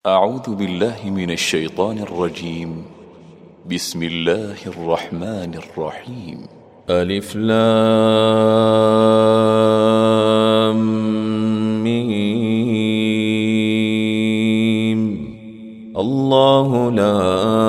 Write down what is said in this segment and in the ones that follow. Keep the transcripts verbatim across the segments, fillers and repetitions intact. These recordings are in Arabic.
أعوذ بالله من الشيطان الرجيم. بسم الله الرحمن الرحيم. ألف لام ميم. الله لا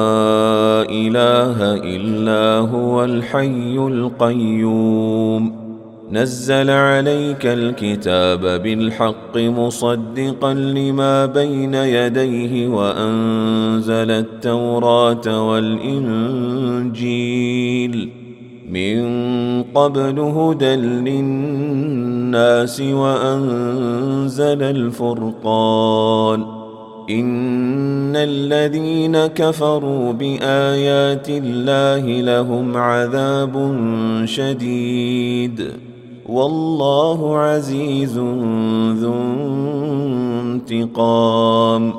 إله إلا هو الحي القيوم نزل عليك الكتاب بالحق مصدقا لما بين يديه وأنزل التوراة والإنجيل من قبل هدى للناس وأنزل الفرقان إن الذين كفروا بآيات الله لهم عذاب شديد والله عزيز ذو انتقام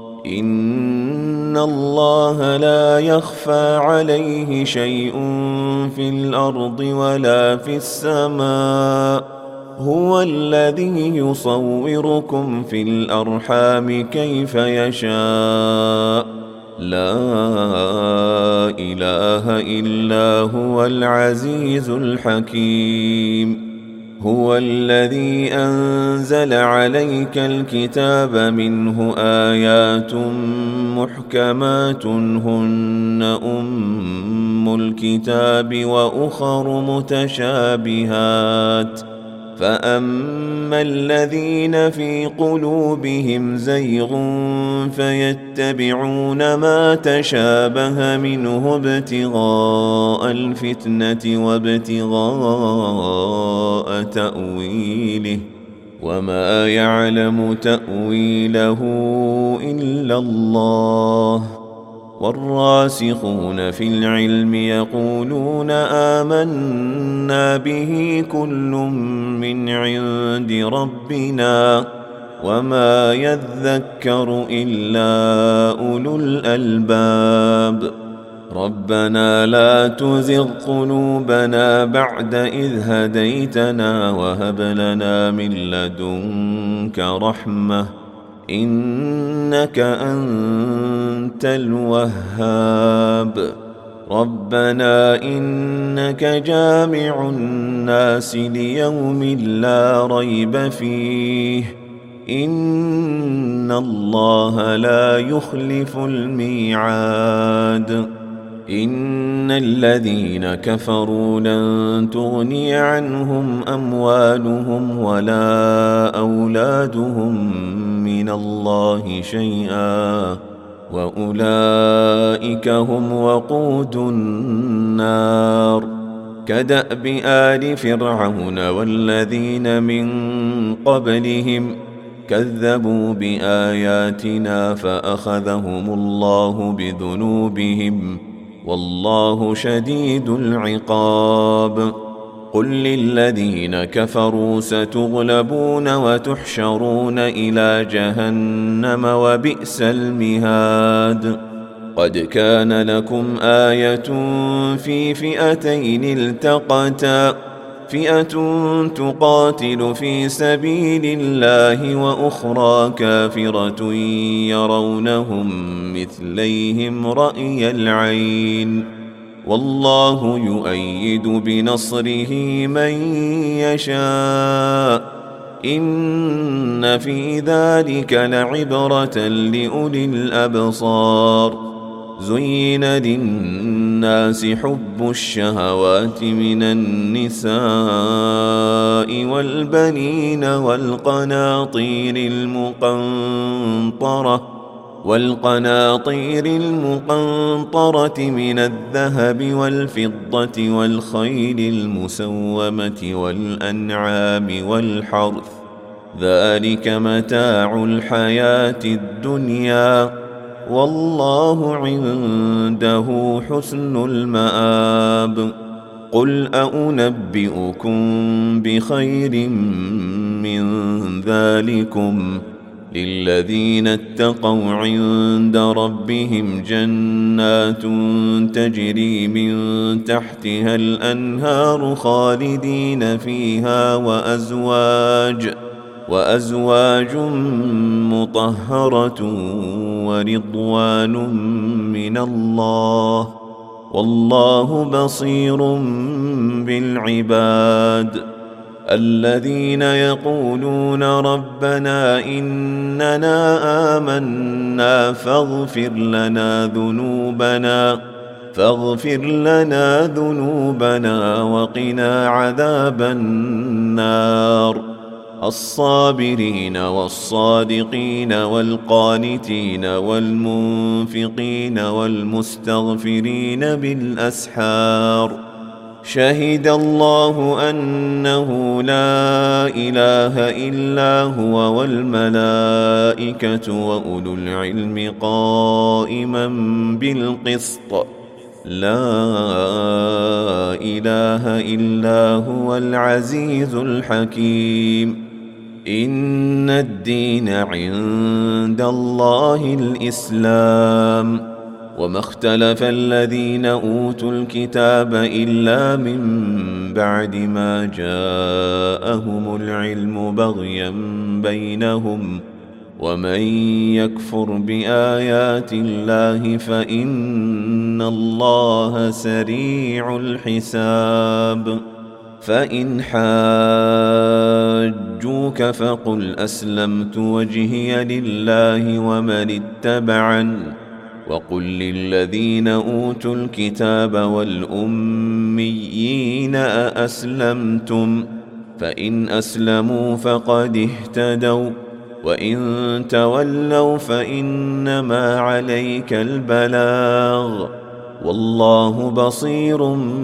إن الله لا يخفى عليه شيء في الأرض ولا في السماء هو الذي يصوركم في الأرحام كيف يشاء لا إله إلا هو العزيز الحكيم هو الذي أنزل عليك الكتاب منه آيات محكمات هن أم الكتاب وأخر متشابهات فأما الذين في قلوبهم زيغ فيتبعون ما تشابه منه ابتغاء الفتنة وابتغاء تأويله وما يعلم تأويله إلا الله والراسخون في العلم يقولون آمنا به كل من عند ربنا وما يذكر إلا أولو الألباب ربنا لا تزغ قلوبنا بعد إذ هديتنا وهب لنا من لدنك رحمة إنك أنت الوهاب ربنا إنك جامع الناس ليوم لا ريب فيه إن الله لا يخلف الميعاد إن الذين كفروا لن تغني عنهم أموالهم ولا أولادهم من الله شيئا وأولئك هم وقود النار كدأب آل فرعون والذين من قبلهم كذبوا بآياتنا فأخذهم الله بذنوبهم والله شديد العقاب قل للذين كفروا ستغلبون وتحشرون إلى جهنم وبئس المهاد قد كان لكم آية في فئتين التقتا فئة تقاتل في سبيل الله وأخرى كافرة يرونهم مثليهم رأي العين والله يؤيد بنصره من يشاء إن في ذلك لعبرة لأولي الأبصار زين للناس حب الشهوات من النساء والبنين والقناطير المقنطرة والقناطير المقنطرة من الذهب والفضة والخيل المسومة والأنعام والحرث ذلك متاع الحياة الدنيا والله عنده حسن المآب قل أنبئكم بخير من ذلكم للذين اتقوا عند ربهم جنات تجري من تحتها الأنهار خالدين فيها وأزواج وأزواج مطهرة ورضوان من الله والله بصير بالعباد الذين يقولون ربنا إننا آمنا فاغفر لنا ذنوبنا فاغفر لنا ذنوبنا وقنا عذاب النار الصابرين والصادقين والقانتين والمنفقين والمستغفرين بالأسحار شهد الله أنه لا إله إلا هو والملائكة وأولو العلم قائما بالقسط لا إله إلا هو العزيز الحكيم إن الدين عند الله الإسلام وما اختلف الذين أوتوا الكتاب إلا من بعد ما جاءهم العلم بغيا بينهم ومن يكفر بآيات الله فإن الله سريع الحساب فإن حاجوك فقل أسلمت وجهي لله ومن اتبعني وقل للذين أوتوا الكتاب والأميين أأسلمتم فإن أسلموا فقد اهتدوا وإن تولوا فإنما عليك البلاغ والله بصير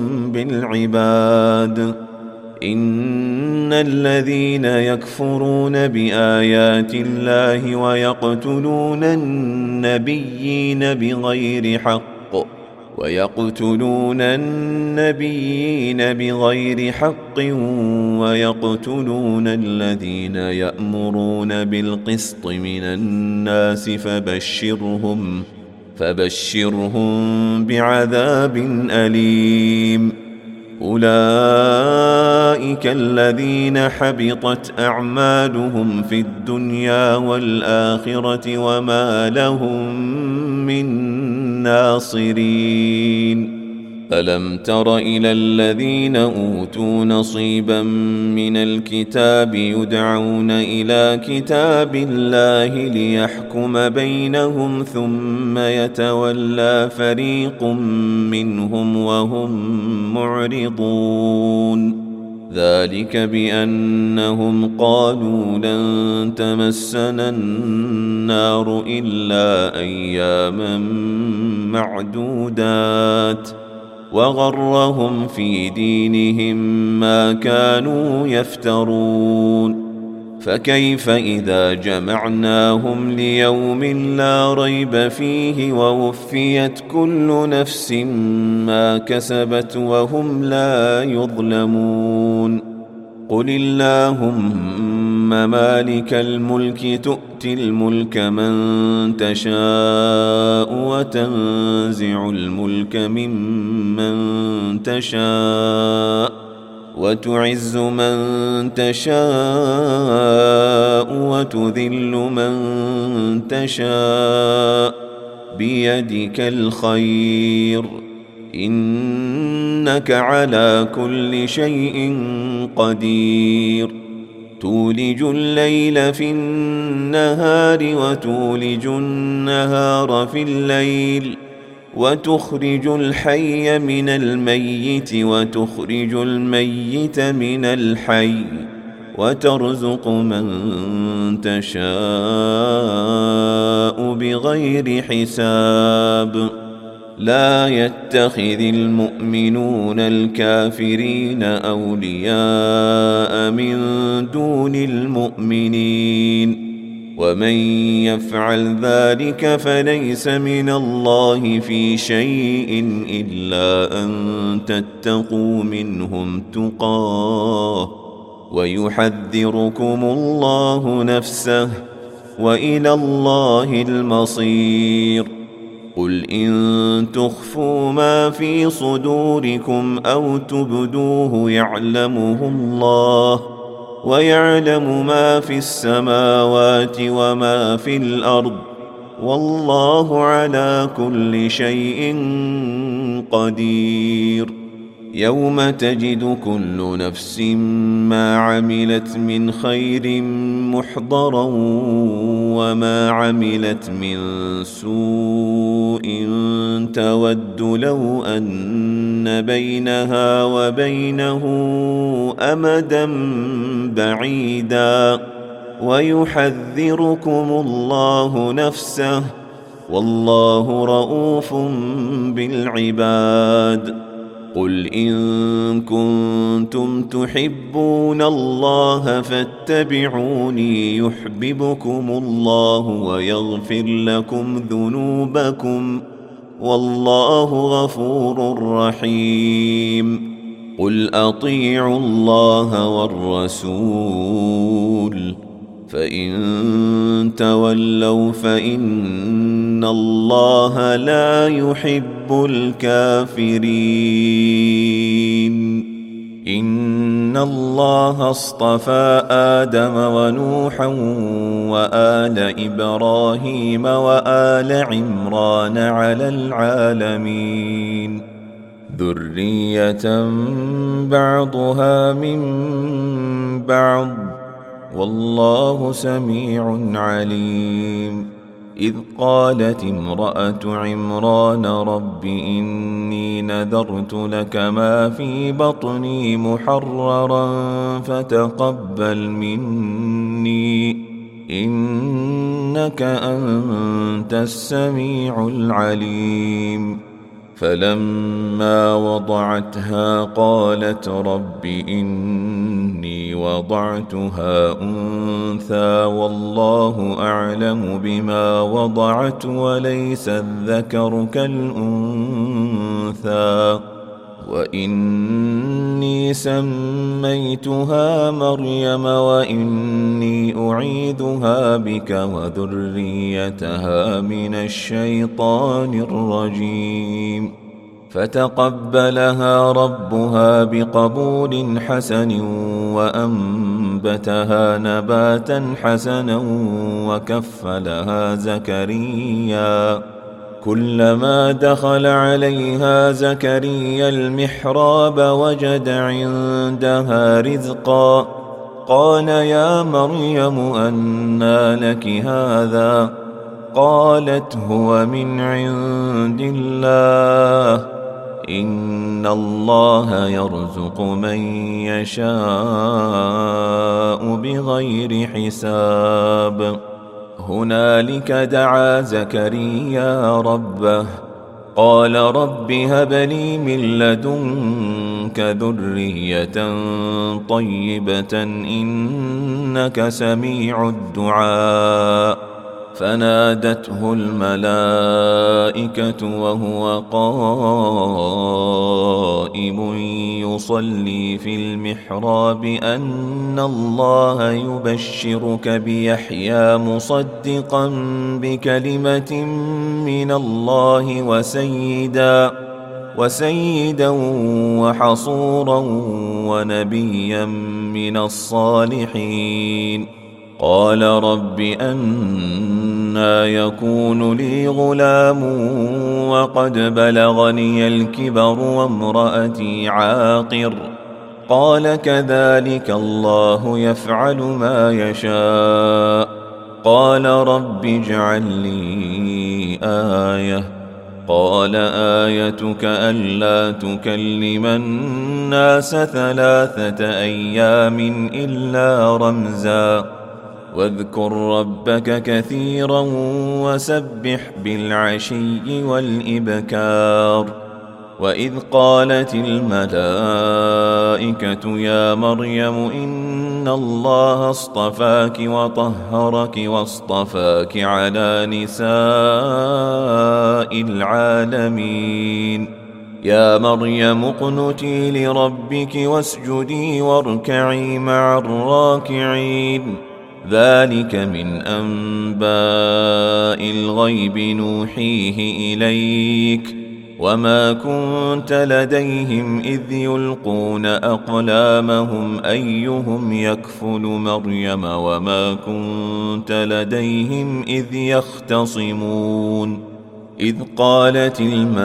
بالعباد إن الذين يكفرون بآيات الله ويقتلون النبيين بغير حق ويقتلون النبيين بغير حق ويقتلون الذين يأمرون بالقسط من الناس فبشرهم فبشرهم بعذاب أليم أولئك الذين حبطت أعمالهم في الدنيا والآخرة وما لهم من ناصرين ألم تر إلى الذين أوتوا نصيبا من الكتاب يدعون إلى كتاب الله ليحكم بينهم ثم يتولى فريق منهم وهم معرضون ذلك بأنهم قالوا لن تمسنا النار إلا أياما معدودات وغرهم في دينهم ما كانوا يفترون فكيف إذا جمعناهم ليوم لا ريب فيه ووفيت كل نفس ما كسبت وهم لا يظلمون قل اللهم مالك الملك تؤتي الملك من تشاء وتنزع الملك ممن تشاء وتعز من تشاء وتذل من تشاء بيدك الخير إنك على كل شيء قدير تولج الليل في النهار وتولج النهار في الليل وتخرج الحي من الميت وتخرج الميت من الحي وترزق من تشاء بغير حساب لا يتخذ المؤمنون الكافرين أولياء من دون المؤمنين ومن يفعل ذلك فليس من الله في شيء إلا أن تتقوا منهم تقاه ويحذركم الله نفسه وإلى الله المصير قل إن تخفوا ما في صدوركم أو تبدوه يعلمه الله ويعلم ما في السماوات وما في الأرض والله على كل شيء قدير. يوم تجد كل نفس ما عملت من خير محضرا وما عملت من سوء تود لو أن بينها وبينه أمدا بعيدا ويحذركم الله نفسه والله رؤوف بالعباد. قل إن كنتم تحبون الله فاتبعوني يحببكم الله ويغفر لكم ذنوبكم والله غفور رحيم. قل أطيعوا الله والرسول فإن تولوا فإن الله لا يحب الكافرين. إن الله اصطفى آدم ونوحا وآل إبراهيم وآل عمران على العالمين ذرية بعضها من بعض والله سميع عليم. إذ قالت امرأة عمران رب إني نذرت لك ما في بطني محررا فتقبل مني إنك أنت السميع العليم. فلما وضعتها قالت رب إني وضعتها أنثى والله أعلم بما وضعت وليس الذكر كالأنثى وإني سميتها مريم وإني أعيذها بك وذريتها من الشيطان الرجيم. فتقبلها ربها بقبول حسن وأنبتها نباتا حسنا وكفلها زكريا. كلما دخل عليها زكريا المحراب وجد عندها رزقا قال يا مريم أنى لك هذا قالت هو من عند الله إن الله يرزق من يشاء بغير حساب. هنالك دعا زكريا ربه قال رب هب لي من لدنك ذرية طيبة إنك سميع الدعاء. فنادته الملائكة وهو قائم يصلي في المحراب أن الله يبشرك بيحيى مصدقا بكلمة من الله وسيدا وسيدا وحصورا ونبيا من الصالحين. قال رب أنى يكون لي غلام وقد بلغني الكبر وامرأتي عاقر قال كذلك الله يفعل ما يشاء. قال رب اجعل لي آية قال آيتك ألا تكلم الناس ثلاثة أيام إلا رمزا واذكر ربك كثيرا وسبح بالعشي والإبكار. وإذ قالت الملائكة يا مريم إن الله اصطفاك وطهرك واصطفاك على نساء العالمين. يا مريم اقنتي لربك واسجدي واركعي مع الراكعين. ذلك من أنباء الغيب نوحيه إليك وما كنت لديهم إذ يلقون أقلامهم أيهم يكفل مريم وما كنت لديهم إذ يختصمون إذ قالت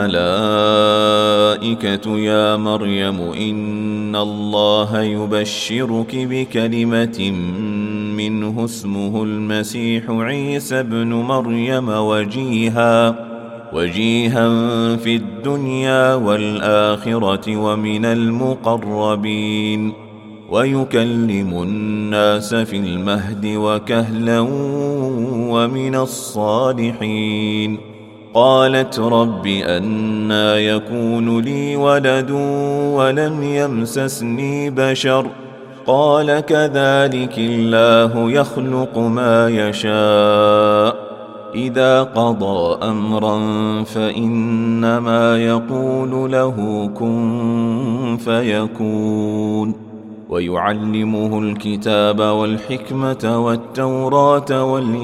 الملائكة يا مريم إن الله يبشرك بكلمة منه اسمه المسيح عيسى ابن مريم وجيها وجيها في الدنيا والآخرة ومن المقربين ويكلم الناس في المهد وكهلا ومن الصالحين قالت رب أنى يكون لي ولد ولم يمسسني بشر قال كذلك الله يخلق ما يشاء إذا قضى أمرا فإنما يقول له كن فيكون ويعلمه الكتاب والحكمة والتوراة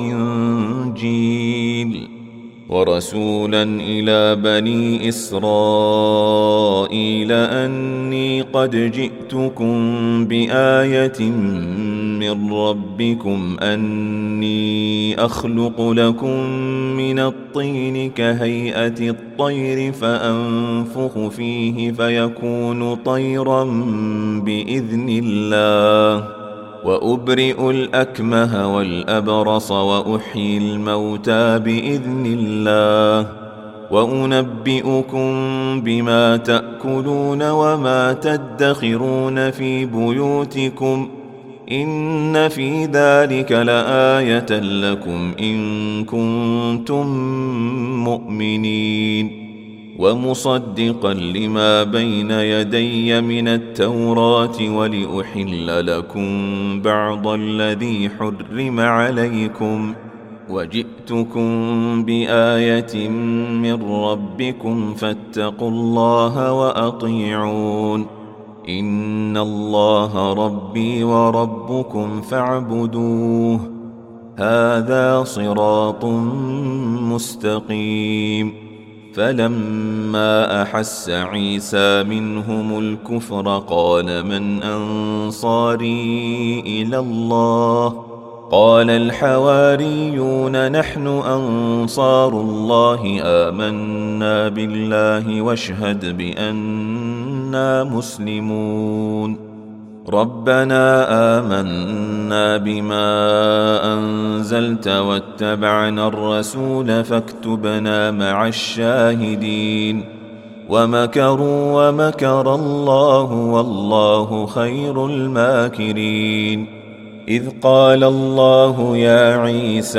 والإنجيل ورسولا إلى بني إسرائيل أني قد جئتكم بآية من ربكم أني أخلق لكم من الطين كهيئة الطير فأنفخ فيه فيكون طيرا بإذن الله وأبرئ الأكمه والأبرص وأحيي الموتى بإذن الله وأنبئكم بما تأكلون وما تدخرون في بيوتكم إن في ذلك لآية لكم إن كنتم مؤمنين ومصدقا لما بين يدي من التوراة ولأحل لكم بعض الذي حرم عليكم وجئتكم بآية من ربكم فاتقوا الله وأطيعون إن الله ربي وربكم فاعبدوه هذا صراط مستقيم فلما أحس عيسى منهم الكفر قال من أنصاري إلى الله قال الحواريون نحن أنصار الله آمنا بالله واشهد بأننا مسلمون ربنا آمنا بما أنزلت واتبعنا الرسول فاكتبنا مع الشاهدين ومكروا ومكر الله والله خير الماكرين إذ قال الله يا عيسى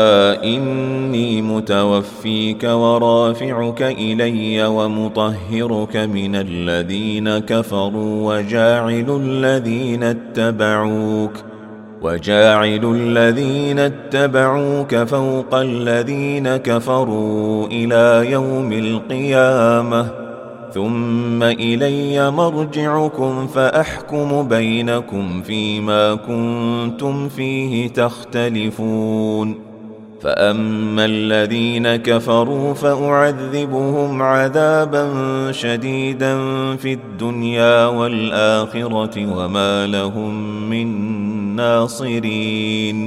إني متوفيك ورافعك إلي ومطهرك من الذين كفروا وجاعل الذين اتبعوك وجاعل الذين اتبعوك فوق الذين كفروا إلى يوم القيامة ثم إلي مرجعكم فأحكم بينكم فيما كنتم فيه تختلفون فأما الذين كفروا فأعذبهم عذابا شديدا في الدنيا والآخرة وما لهم من ناصرين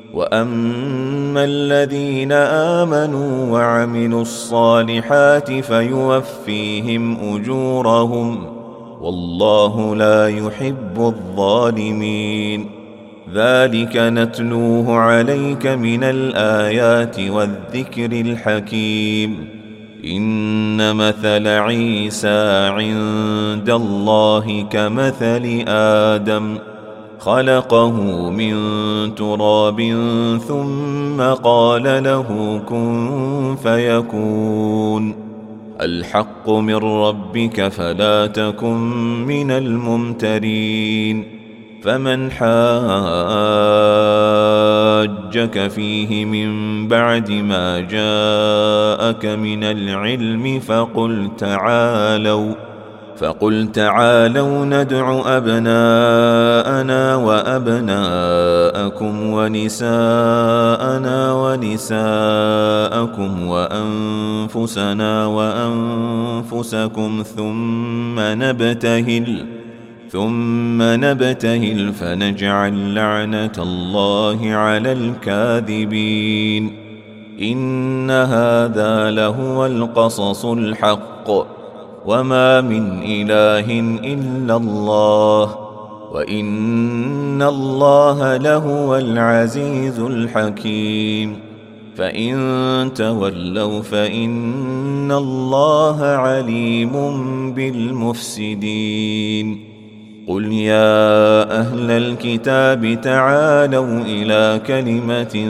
وأما الذين آمنوا وعملوا الصالحات فيوفيهم أجورهم والله لا يحب الظالمين ذلك نتلوه عليك من الآيات والذكر الحكيم إن مثل عيسى عند الله كمثل آدم خلقه من تراب ثم قال له كن فيكون الحق من ربك فلا تكن من الممترين فمن حاجك فيه من بعد ما جاءك من العلم فقل تعالوا فقل تعالوا ندع أبناءنا وأبناءكم ونساءنا ونساءكم وأنفسنا وأنفسكم ثم نبتهل ثم نبتهل فنجعل لعنة الله على الكاذبين إن هذا لهو القصص الحق وما من إله إلا الله وإن الله لهو العزيز الحكيم فإن تولوا فإن الله عليم بالمفسدين قل يا أهل الكتاب تعالوا إلى كلمة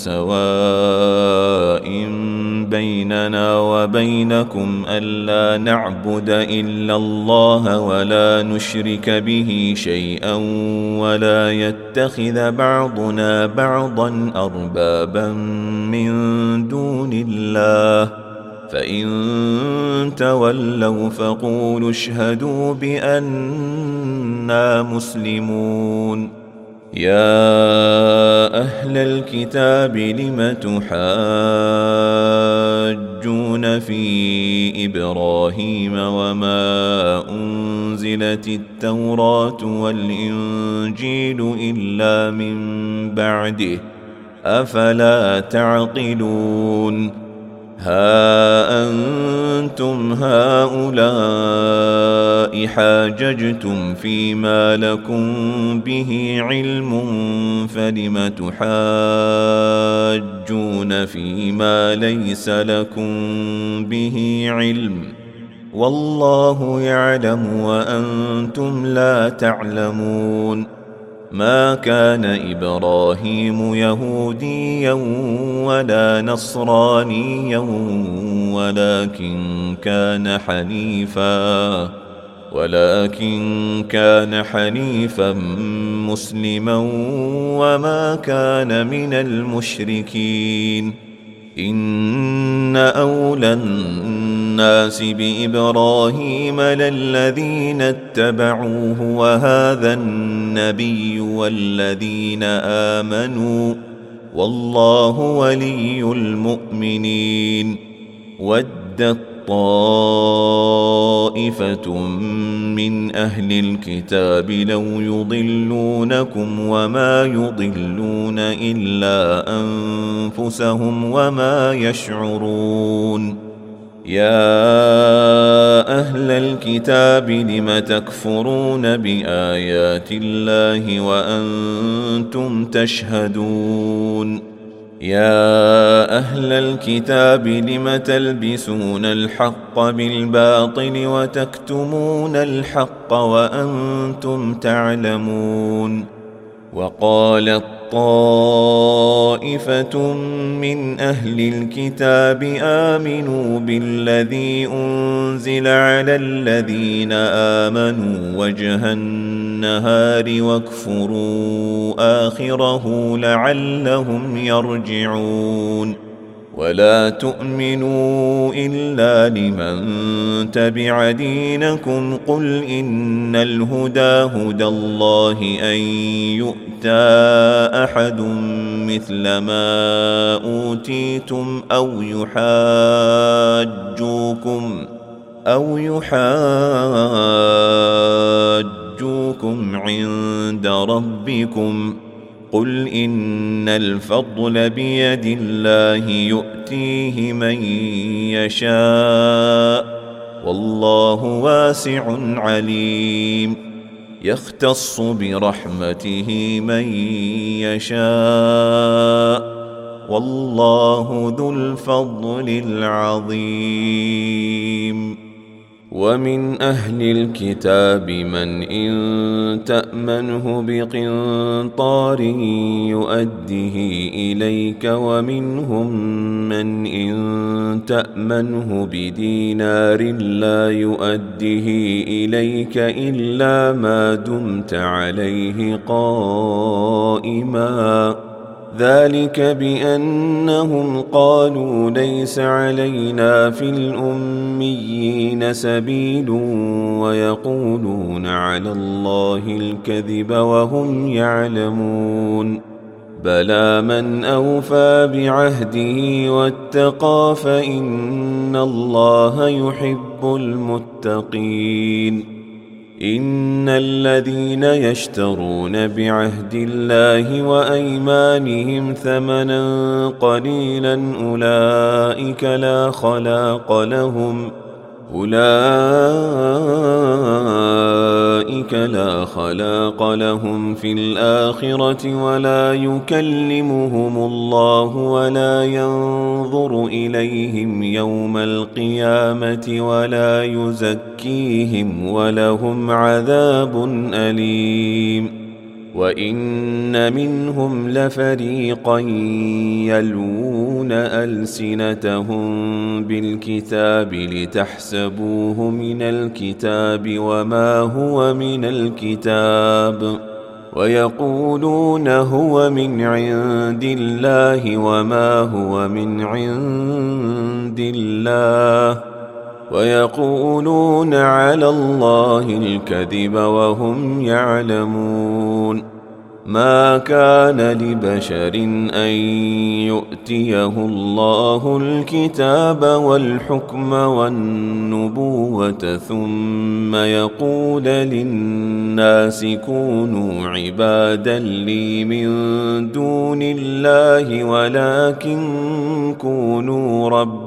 سواء بيننا وبينكم ألا نعبد إلا الله ولا نشرك به شيئا ولا يتخذ بعضنا بعضا أربابا من دون الله فإن تولوا فقولوا اشهدوا بأننا مسلمون يا أهل الكتاب لم تحاجون في إبراهيم وما أنزلت التوراة والإنجيل إلا من بعده أفلا تعقلون ها أنتم هؤلاء حاججتم فيما لكم به علم فلم تحاجون فيما ليس لكم به علم والله يعلم وأنتم لا تعلمون ما كان إبراهيم يهوديا ولا نصرانيا ولكن كان حنيفا ولكن كان حنيفا مسلما وما كان من المشركين إن أولى الناس بإبراهيم للذين اتبعوه وهذا النبي والذين آمنوا والله ولي المؤمنين ودت طائفة من أهل الكتاب لو يضلونكم وما يضلون إلا أنفسهم وما يشعرون يا أهل الكتاب لم تكفرون بآيات الله وأنتم تشهدون يا أهل الكتاب لم تلبسون الحق بالباطل وتكتمون الحق وأنتم تعلمون وقالت طائفة من أهل الكتاب آمنوا بالذي أنزل على الذين آمنوا وجه النهار واكفروا آخره لعلهم يرجعون ولا تؤمنوا إلا لمن تبع دينكم قل إن الهدى هدى الله أن يؤتى أحد مثل ما أوتيتم أو يحاجوكم أو يحاجوكم عند ربكم قل إن الفضل بيد الله يؤتيه من يشاء والله واسع عليم يختص برحمته من يشاء والله ذو الفضل العظيم ومن أهل الكتاب من إن تأمنه بقنطار يؤده إليك ومنهم من إن تأمنه بدينار لا يؤده إليك إلا ما دمت عليه قائما ذلك بأنهم قالوا ليس علينا في الأميين سبيل ويقولون على الله الكذب وهم يعلمون بلى من أوفى بعهده واتقى فإن الله يحب المتقين إن الذين يشترون بعهد الله وأيمانهم ثمنا قليلا أولئك لا خلاق لهم أولئك لا خلاق لهم في الآخرة ولا يكلمهم الله ولا ينظر إليهم يوم القيامة ولا يزكيهم ولهم عذاب أليم وإن منهم لفريقا يلوون ألسنتهم بالكتاب لتحسبوه من الكتاب وما هو من الكتاب ويقولون هو من عند الله وما هو من عند الله ويقولون على الله الكذب وهم يعلمون ما كان لبشر أن يؤتيه الله الكتاب والحكم والنبوة ثم يقول للناس كونوا عبادا لي من دون الله ولكن كونوا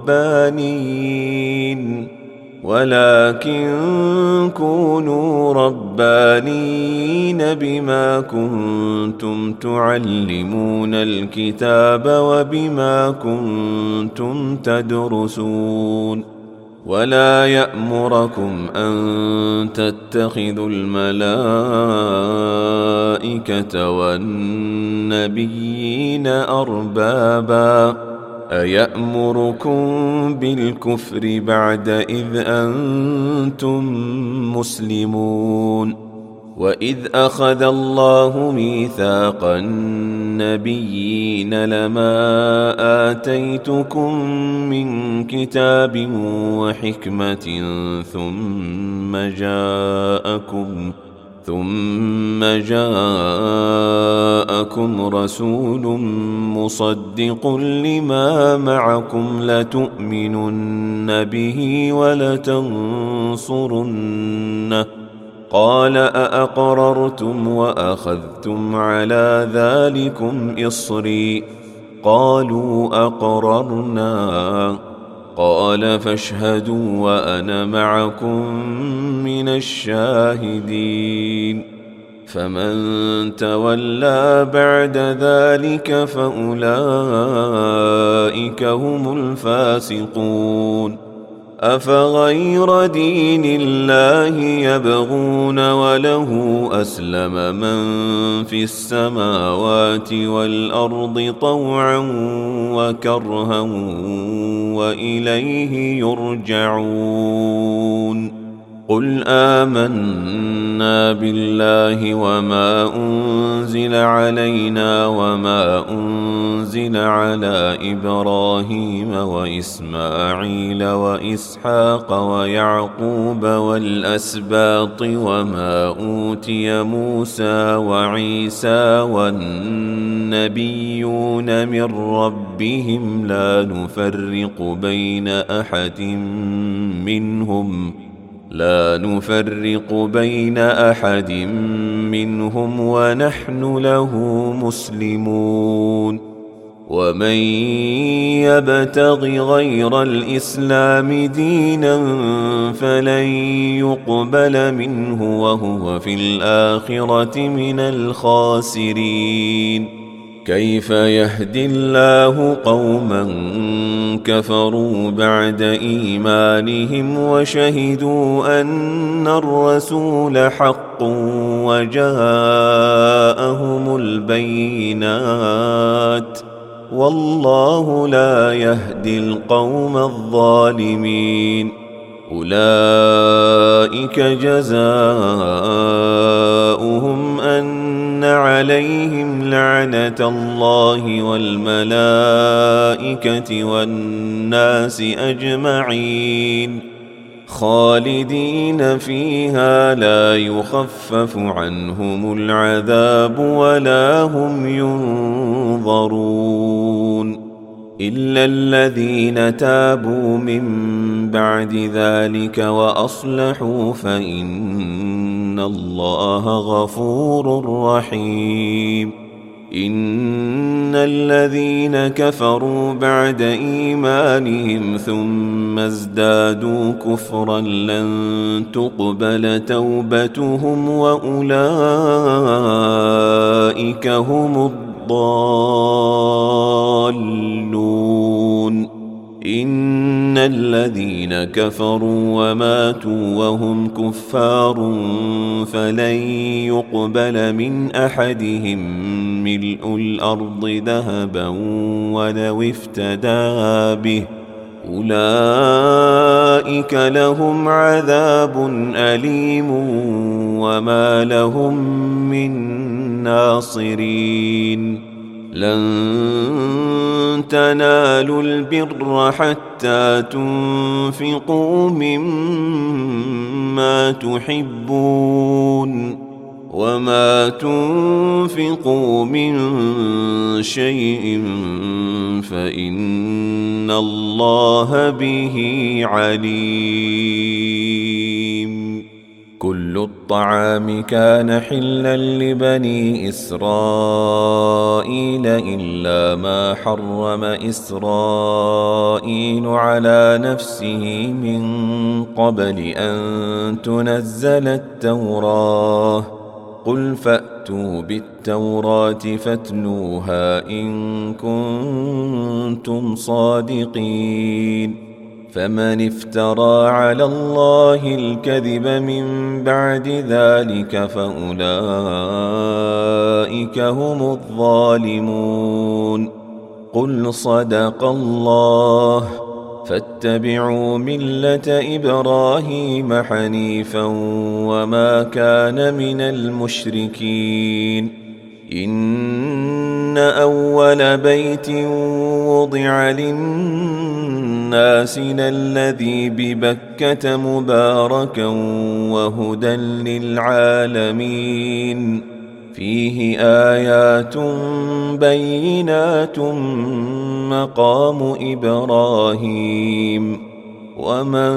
ربانيين ولكن كونوا ربانين بما كنتم تعلمون الكتاب وبما كنتم تدرسون ولا يأمركم أن تتخذوا الملائكة والنبيين أربابا أيأمركم بالكفر بعد إذ أنتم مسلمون وإذ أخذ الله ميثاق النبيين لما آتيتكم من كتاب وحكمة ثم جاءكم ثم جاءكم رسول مصدق لما معكم لتؤمنن به ولتنصرنه قال أأقررتم وأخذتم على ذلكم إصري قالوا أقررنا قال فاشهدوا وأنا معكم من الشاهدين فمن تولى بعد ذلك فأولئك هم الفاسقون أفغير دين الله يبغون وله أسلم من في السماوات والأرض طوعا وكرها وإليه يرجعون قل آمنا بالله وما أنزل علينا وما أنزل على إبراهيم وإسماعيل وإسحاق ويعقوب والأسباط وما أوتي موسى وعيسى والنبيون من ربهم لا نفرق بين أحد منهم لا نفرق بين أحد منهم ونحن له مسلمون ومن يبتغ غير الإسلام دينا فلن يقبل منه وهو في الآخرة من الخاسرين كيف يهدي الله قوما كفروا بعد إيمانهم وشهدوا أن الرسول حق وجاءهم البينات والله لا يهدي القوم الظالمين أولئك جزاؤهم أن عليهم لعنة الله والملائكة والناس أجمعين خالدين فيها لا يخفف عنهم العذاب ولا هم ينظرون إلا الذين تابوا من بعد ذلك وأصلحوا فإن الله غفور رحيم إن الذين كفروا بعد إيمانهم ثم ازدادوا كفرا لن تقبل توبتهم وأولئك هم الضالون إن الذين كفروا وماتوا وهم كفار فلن يقبل من أحدهم ملء الأرض ذهبا ولو افتدى به أولئك لهم عذاب أليم وما لهم من ناصرين لن تنالوا البر حتى تنفقوا مما تحبون وما تنفقوا من شيء فإن الله به عليم كل الطعام كان حلا لبني إسرائيل إلا ما حرم إسرائيل على نفسه من قبل أن تنزل التوراة قل فأتوا بالتوراة فاتلوها إن كنتم صادقين فمن افترى على الله الكذب من بعد ذلك فأولئك هم الظالمون قل صدق الله فاتبعوا ملة إبراهيم حنيفا وما كان من المشركين إن أول بيت وضع للناس الذي ببكة مباركا وهدى للعالمين فيه آيات بينات مقام إبراهيم ومن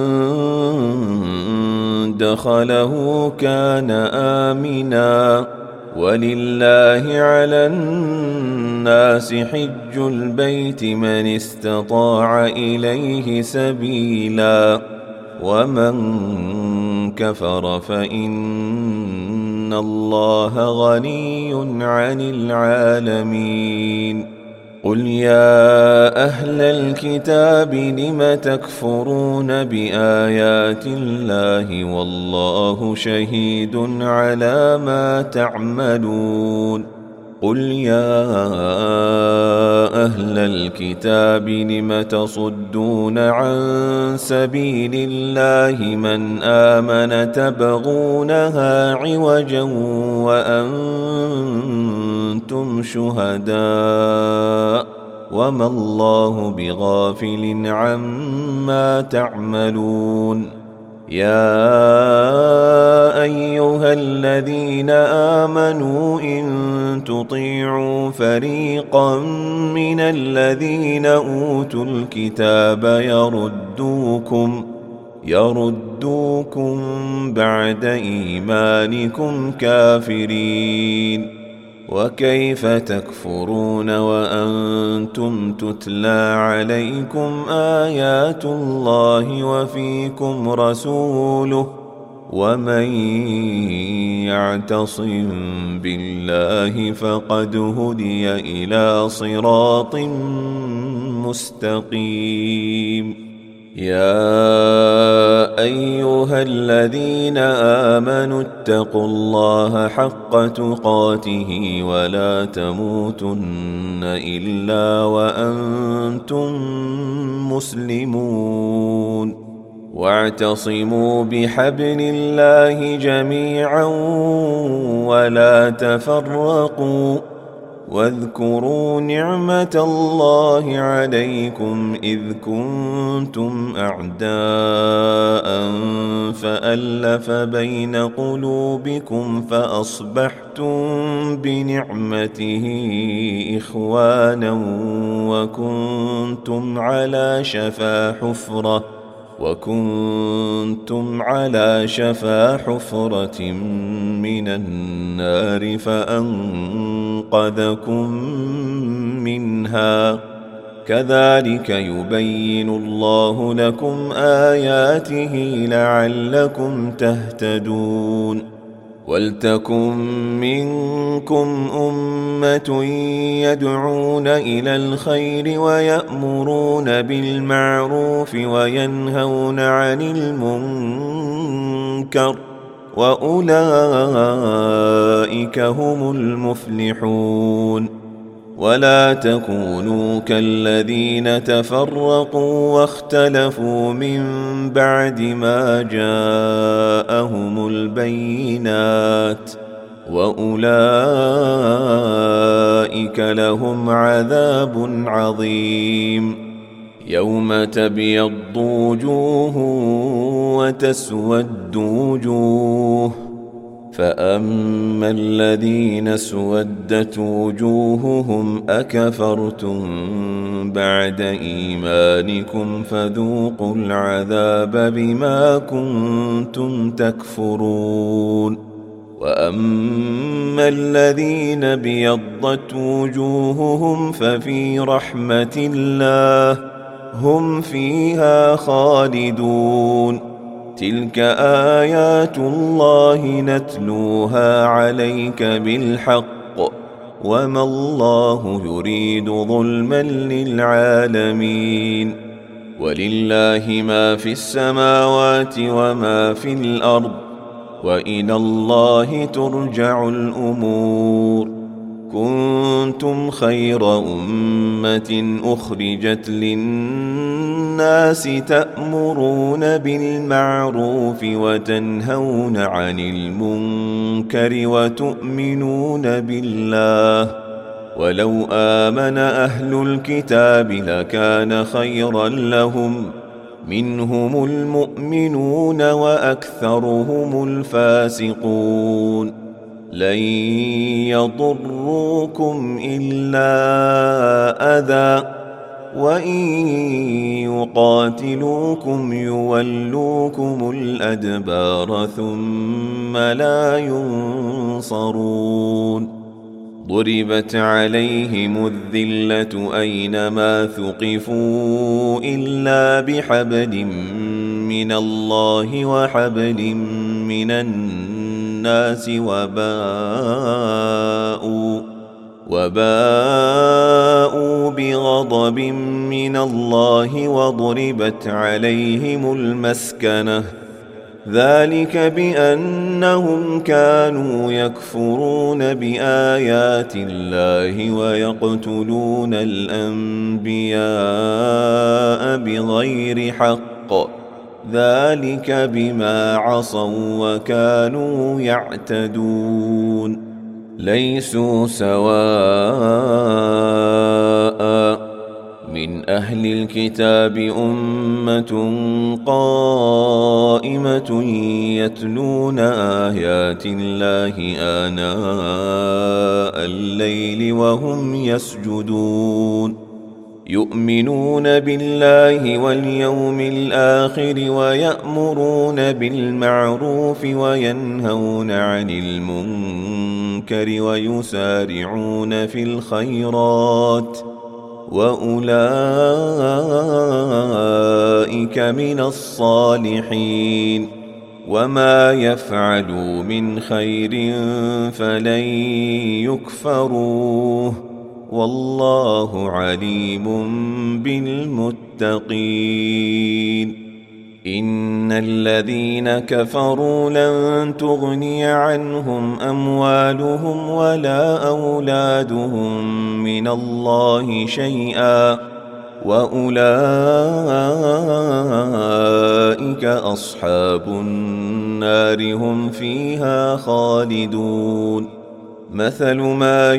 دخله كان آمنا ولله على الناس حج البيت من استطاع إليه سبيلا ومن كفر فإن الله غني عن العالمين قل يا أهل الكتاب لم تكفرون بآيات الله والله شهيد على ما تعملون قل يا أهل الكتاب لم تصدون عن سبيل الله من آمن تبغونها عوجا وأنتم شهداء وما الله بغافل عما تعملون يا أيها الذين آمنوا إن تطيعوا فريقا من الذين أوتوا الكتاب يردوكم يردوكم بعد إيمانكم كافرين وكيف تكفرون وأنتم تتلى عليكم آيات الله وفيكم رسوله ومن يعتصم بالله فقد هدي إلى صراط مستقيم يا أيها الذين آمنوا اتقوا الله حق تقاته ولا تموتن إلا وأنتم مسلمون واعتصموا بحبل الله جميعا ولا تفرقوا واذكروا نعمة الله عليكم إذ كنتم أعداء فألف بين قلوبكم فأصبحتم بنعمته إخوانا وكنتم على شفا حفرة وكنتم على شفا حفرة من النار فأنقذكم منها كذلك يبين الله لكم آياته لعلكم تهتدون ولتكن منكم أمة يدعون إلى الخير ويأمرون بالمعروف وينهون عن المنكر وأولئك هم المفلحون ولا تكونوا كالذين تفرقوا واختلفوا من بعد ما جاءهم البينات وأولئك لهم عذاب عظيم يوم تبيض وجوه وتسود وجوه فأما الذين اسودت وجوههم أكفرتم بعد إيمانكم فذوقوا العذاب بما كنتم تكفرون وأما الذين بيضت وجوههم ففي رحمة الله هم فيها خالدون تلك آيات الله نتلوها عليك بالحق وما الله يريد ظلما للعالمين ولله ما في السماوات وما في الأرض وإلى الله ترجع الأمور كنتم خير أمة أخرجت للناس تأمرون بالمعروف وتنهون عن المنكر وتؤمنون بالله ولو آمن أهل الكتاب لكان خيرا لهم منهم المؤمنون وأكثرهم الفاسقون لن يضروكم إلا أذى وإن يقاتلوكم يولوكم الأدبار ثم لا ينصرون ضربت عليهم الذلة أينما ثقفوا إلا بحبل من الله وحبل من الناس وباءوا وباءوا بغضب من الله وضربت عليهم المسكنة ذلك بأنهم كانوا يكفرون بآيات الله ويقتلون الأنبياء بغير حق ذلك بما عصوا وكانوا يعتدون ليسوا سواء من أهل الكتاب أمة قائمة يتلون آيات الله آناء الليل وهم يسجدون يؤمنون بالله واليوم الآخر ويأمرون بالمعروف وينهون عن المنكر ويسارعون في الخيرات وأولئك من الصالحين وما يفعلوا من خير فلن يكفروه والله عليم بالمتقين إن الذين كفروا لن تغني عنهم أموالهم ولا أولادهم من الله شيئا وأولئك أصحاب النار هم فيها خالدون مثل ما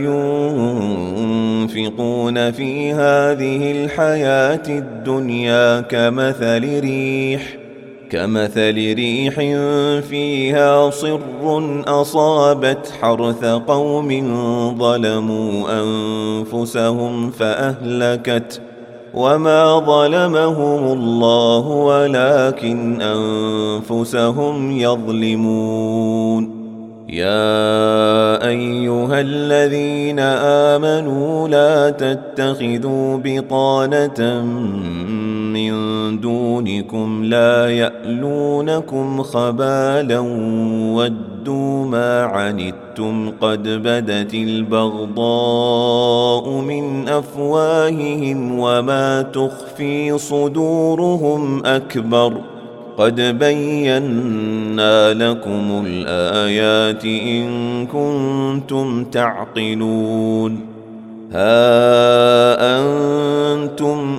ينفقون في هذه الحياة الدنيا كمثل ريح كمثل ريح فيها صر أصابت حرث قوم ظلموا أنفسهم فأهلكت وما ظلمهم الله ولكن أنفسهم يظلمون يا أيها الذين آمنوا لا تتخذوا بطانة من دونكم لا يألونكم خبالا ودوا ما عنتم قد بدت البغضاء من أفواههم وما تخفي صدورهم أكبر قد بينا لكم الآيات إن كنتم تعقلون ها أنتم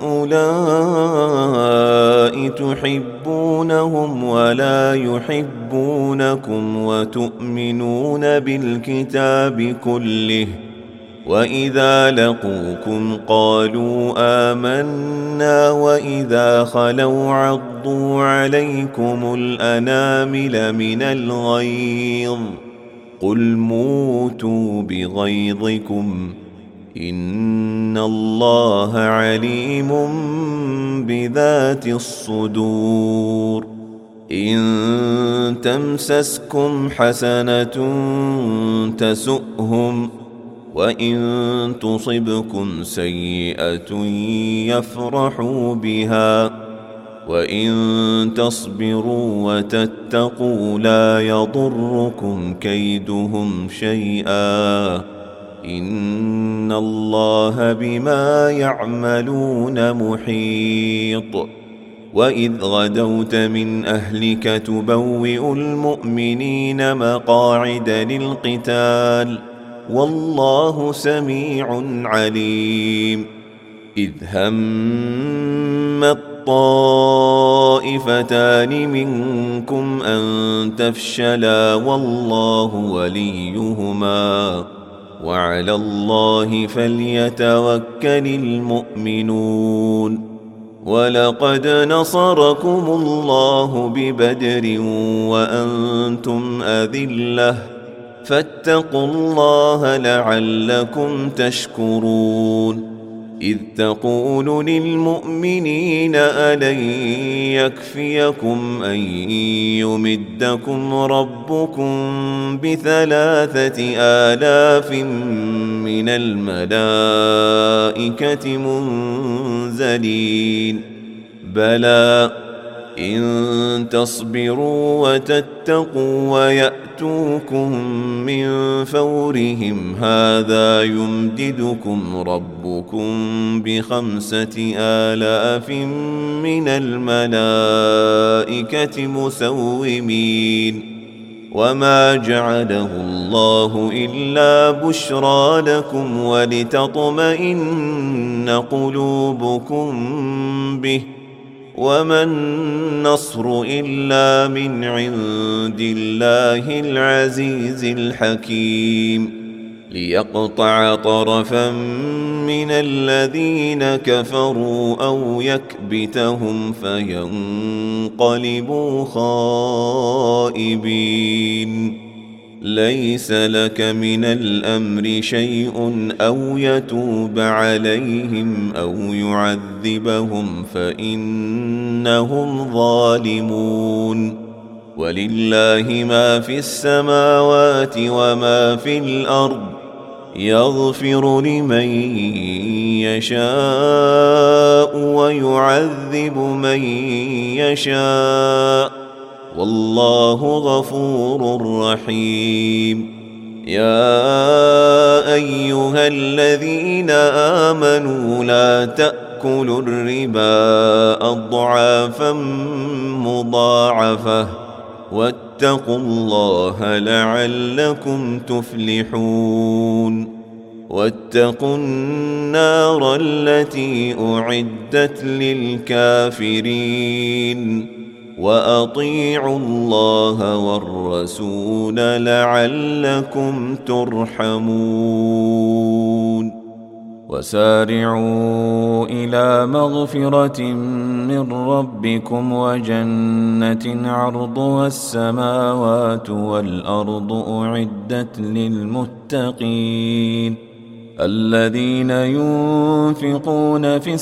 أولئك تحبونهم ولا يحبونكم وتؤمنون بالكتاب كله وإذا لقوكم قالوا آمنا وإذا خلوا عضوا عليكم الأنامل من الغيظ قل موتوا بغيظكم إن الله عليم بذات الصدور إن تمسسكم حسنة تسؤهم وإن تصبكم سيئة يفرحوا بها وإن تصبروا وتتقوا لا يضركم كيدهم شيئا إن الله بما يعملون محيط وإذ غدوت من أهلك تبوئ المؤمنين مقاعد للقتال والله سميع عليم إذ هم الطائفتان منكم أن تفشلا والله وليهما وعلى الله فليتوكل المؤمنون ولقد نصركم الله ببدر وأنتم أذلة فاتقوا الله لعلكم تشكرون إذ تقول للمؤمنين ألن يكفيكم أن يمدكم ربكم بثلاثة آلاف من الملائكة منزلين بلى إن تصبروا وتتقوا ويأتوكم من فورهم هذا يمددكم ربكم بخمسة آلاف من الملائكة مسومين وما جعله الله إلا بشرى لكم ولتطمئن قلوبكم به وما النصر إلا من عند الله العزيز الحكيم ليقطع طرفا من الذين كفروا أو يكبتهم فينقلبوا خائبين ليس لك من الأمر شيء أو يتوب عليهم أو يعذبهم فإنهم ظالمون ولله ما في السماوات وما في الأرض يغفر لمن يشاء ويعذب من يشاء والله غفور رحيم يا أيها الذين آمنوا لا تأكلوا الربا أضعافا مضاعفة واتقوا الله لعلكم تفلحون واتقوا النار التي أعدت للكافرين وأطيعوا الله والرسول لعلكم ترحمون وسارعوا إلى مغفرة من ربكم وجنة عرضها السماوات والأرض أعدت للمتقين الذين ينفقون في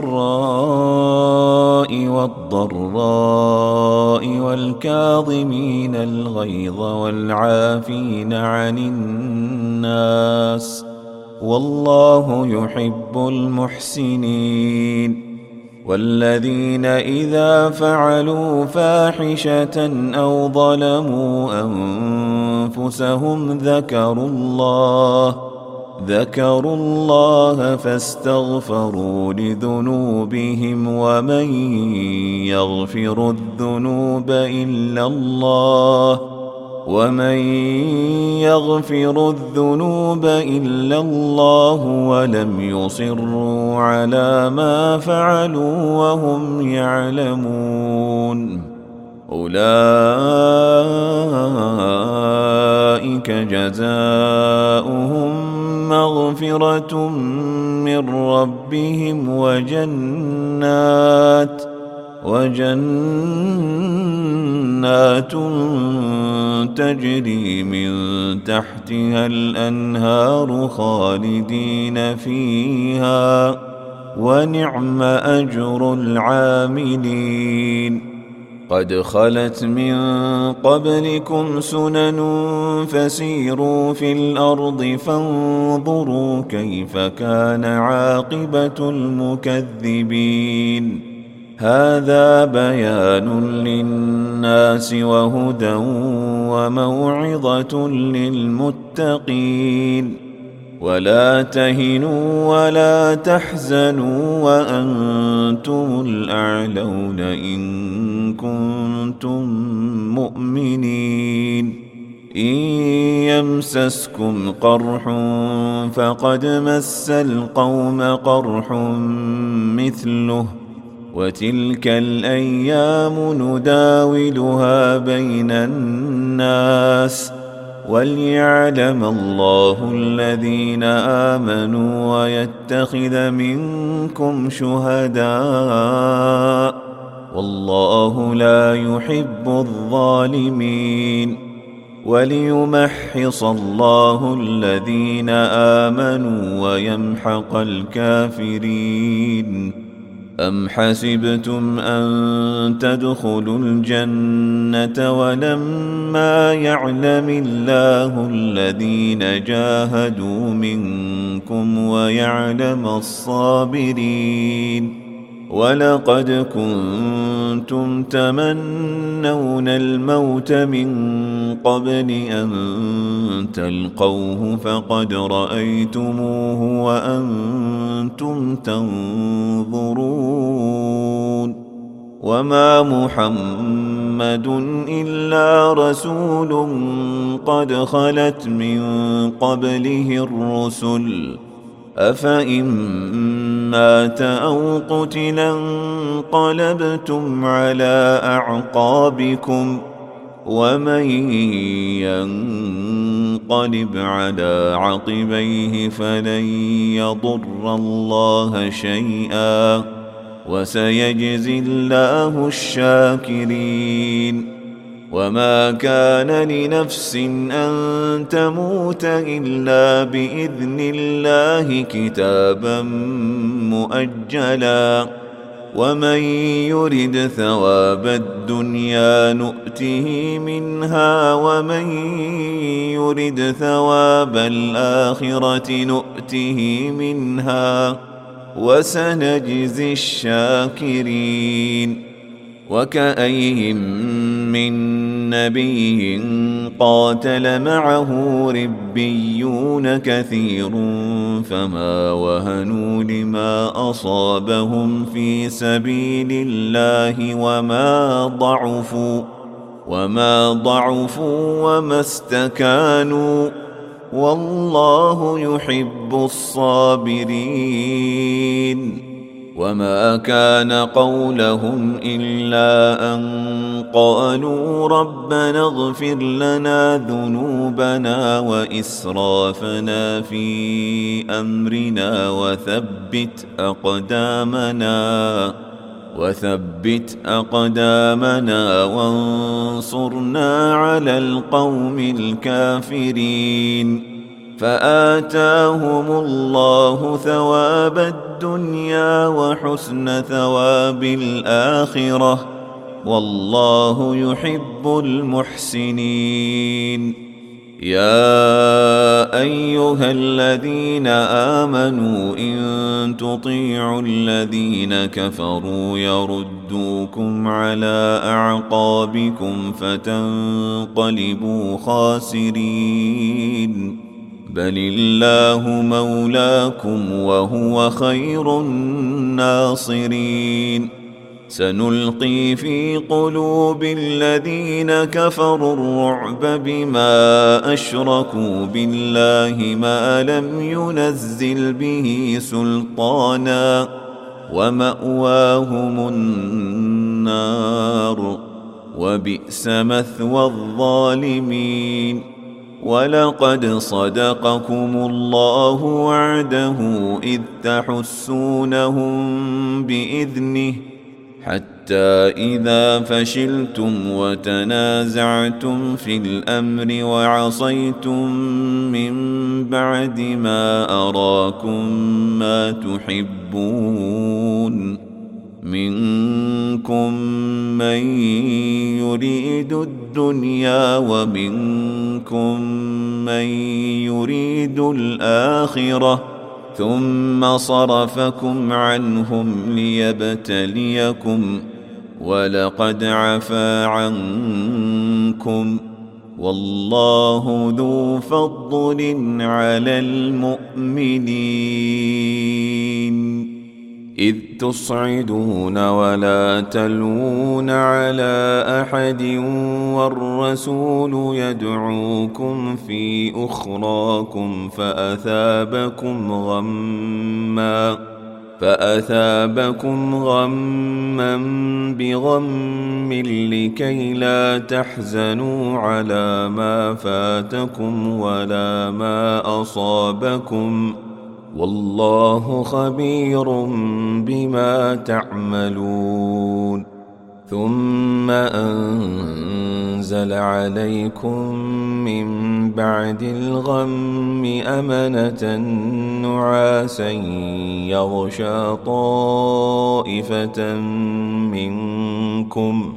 السراء والضراء والكاظمين الغيظ والعافين عن الناس والله يحب المحسنين والذين إذا فعلوا فاحشة أو ظلموا أنفسهم ذكروا الله ذكروا الله فاستغفروا لذنوبهم ومن يغفر الذنوب إلا الله ومن يغفر الذنوب إلا الله ولم يصروا على ما فعلوا وهم يعلمون أولئك جزاؤهم مغفرة من ربهم وجنات وجنات تجري من تحتها الأنهار خالدين فيها ونعم أجر العاملين قد خلت من قبلكم سنن فسيروا في الأرض فانظروا كيف كان عاقبة المكذبين هذا بيان للناس وهدى وموعظة للمتقين ولا تهنوا ولا تحزنوا وأنتم الأعلون إن كنتم مؤمنين إن يمسسكم قرح فقد مس القوم قرح مثله وتلك الأيام نداولها بين الناس وليعلم الله الذين آمنوا ويتخذ منكم شهداء والله لا يحب الظالمين وليمحص الله الذين آمنوا ويمحق الكافرين أم حسبتم أن تدخلوا الجنة ولما يعلم الله الذين جاهدوا منكم ويعلم الصابرين ولقد كنتم تمنون الموت من قبل أن تلقوه فقد رأيتموه وأنتم تنظرون وما محمد إلا رسول قد خلت من قبله الرسل أفإن مات أو قتلا انقلبتم على أعقابكم ومن ينقلب على عقبيه فلن يضر الله شيئا وسيجزي الله الشاكرين وما كان لنفس أن تموت إلا بإذن الله كتابا مؤجلا ومن يرد ثواب الدنيا نؤته منها ومن يرد ثواب الآخرة نؤته منها وسنجزي الشاكرين وكأين من نبي قاتل معه ربيون كثير فما وهنوا لما أصابهم في سبيل الله وما ضعفوا وما ضعفوا وما استكانوا والله يحب الصابرين وما كان قولهم إلا أن قالوا ربنا اغفر لنا ذنوبنا وإسرافنا في أمرنا وثبت أقدامنا وثبت أقدامنا وانصرنا على القوم الكافرين. فآتاهم الله ثواب الدنيا وحسن ثواب الآخرة، والله يحب المحسنين. يا أيها الذين آمنوا إن تطيعوا الذين كفروا يردوكم على أعقابكم فتنقلبوا خاسرين، بل الله مولاكم وهو خير الناصرين. سنلقي في قلوب الذين كفروا الرعب بما أشركوا بالله ما لم ينزل به سلطانا، ومأواهم النار، وبئس مثوى الظالمين. ولقد صدقكم الله وعده إذ تحسونهم بإذنه، حتى إذا فشلتم وتنازعتم في الأمر وعصيتم من بعد ما أراكم ما تحبون، منكم من يريد الدنيا ومنكم من يريد الآخرة، ثم صرفكم عنهم ليبتليكم، ولقد عفا عنكم، والله ذو فضل على المؤمنين. إذ تصعدون ولا تلوون على أحد والرسول يدعوكم في أخراكم فأثابكم غمّا فأثابكم غمّا بغم لكي لا تحزنوا على ما فاتكم ولا ما أصابكم، والله خبير بما تعملون. ثم أنزل عليكم من بعد الغم أمنة نعاسا يغشى طائفة منكم،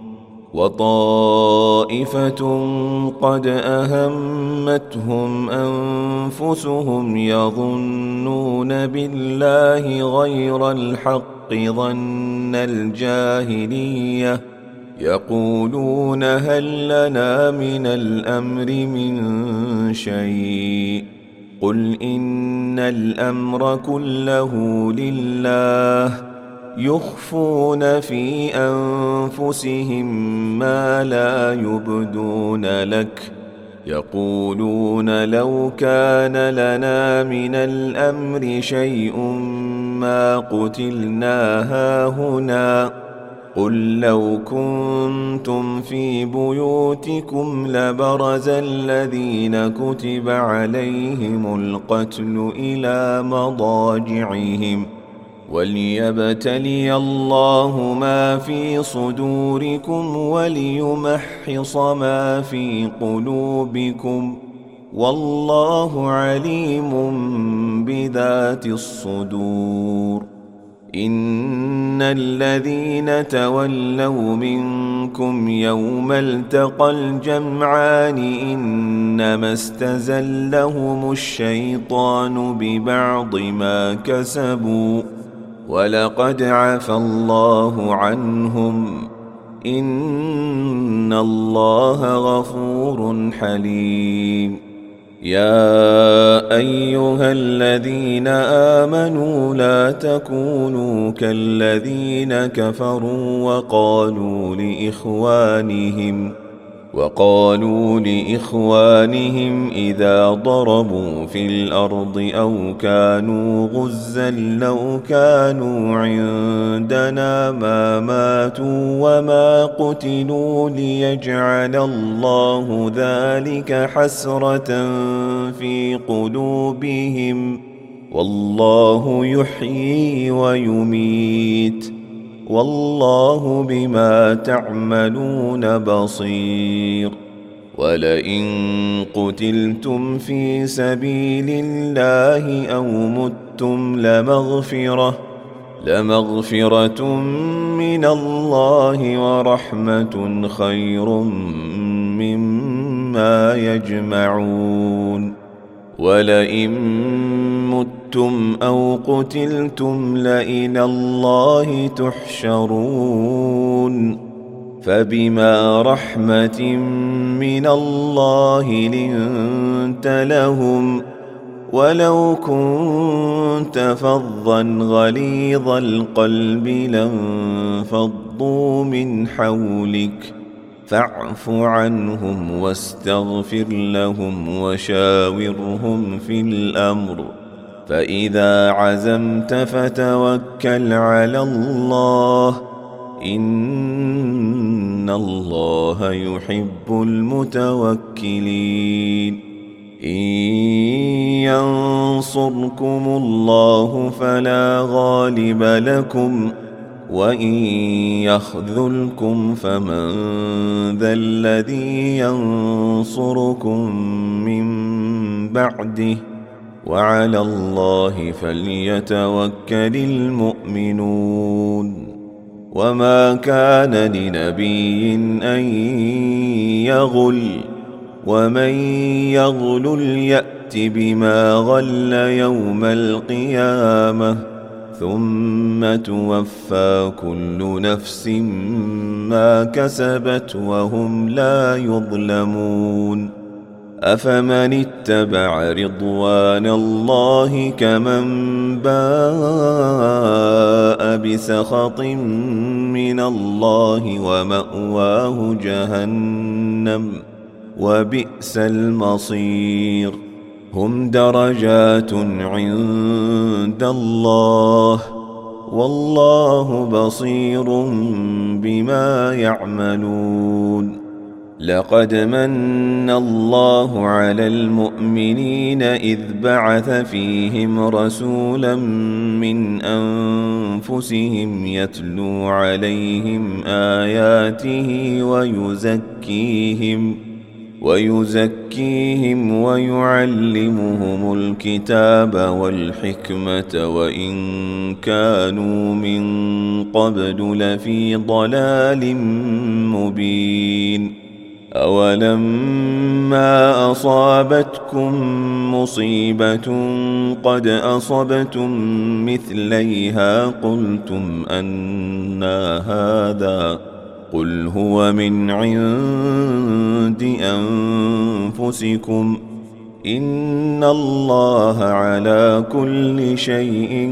وطائفة قد أهمتهم أنفسهم يظنون بالله غير الحق ظن الجاهلية، يقولون هل لنا من الأمر من شيء، قل إن الأمر كله لله، يخفون في أنفسهم ما لا يبدون لك، يقولون لو كان لنا من الأمر شيء ما قتلنا هاهنا، قل لو كنتم في بيوتكم لبرز الذين كتب عليهم القتل إلى مضاجعهم، وليبتلي الله ما في صدوركم وليمحص ما في قلوبكم، والله عليم بذات الصدور. إن الذين تولوا منكم يوم التقى الجمعان إنما استزلهم الشيطان ببعض ما كسبوا، ولقد عفى الله عنهم، إن الله غفور حليم. يا أيها الذين آمنوا لا تكونوا كالذين كفروا وقالوا لإخوانهم وقالوا لإخوانهم إذا ضربوا في الأرض أو كانوا غزا لو كانوا عندنا ما ماتوا وما قتلوا ليجعل الله ذلك حسرة في قلوبهم والله يحيي ويميت والله بما تعملون بصير. ولئن قتلتم في سبيل الله أو متم لمغفرة لمغفرة من الله ورحمة خير مما يجمعون. ولئن متم أو قتلتم لإلى الله تحشرون. فبما رحمة من الله لنت لهم ولو كنت فظا غليظ القلب لانفضوا من حولك فاعف عنهم واستغفر لهم وشاورهم في الأمر فإذا عزمت فتوكل على الله إن الله يحب المتوكلين. إن ينصركم الله فلا غالب لكم وإن يخذلكم فمن ذا الذي ينصركم من بعده وعلى الله فليتوكل المؤمنون. وما كان لنبي أن يغل ومن يغل يأت بما غل يوم القيامة ثم توفى كل نفس ما كسبت وهم لا يظلمون. أفمن اتبع رضوان الله كمن باء بسخط من الله ومأواه جهنم وبئس المصير. هم درجات عند الله والله بصير بما يعملون. لقد من الله على المؤمنين إذ بعث فيهم رسولا من أنفسهم يتلو عليهم آياته ويزكيهم ويزكيهم ويعلمهم الكتاب والحكمة وإن كانوا من قبل لفي ضلال مبين. أولما أصابتكم مصيبة قد أصبتم مثليها قلتم أنى هذا قل هو من عند أنفسكم إن الله على كل شيء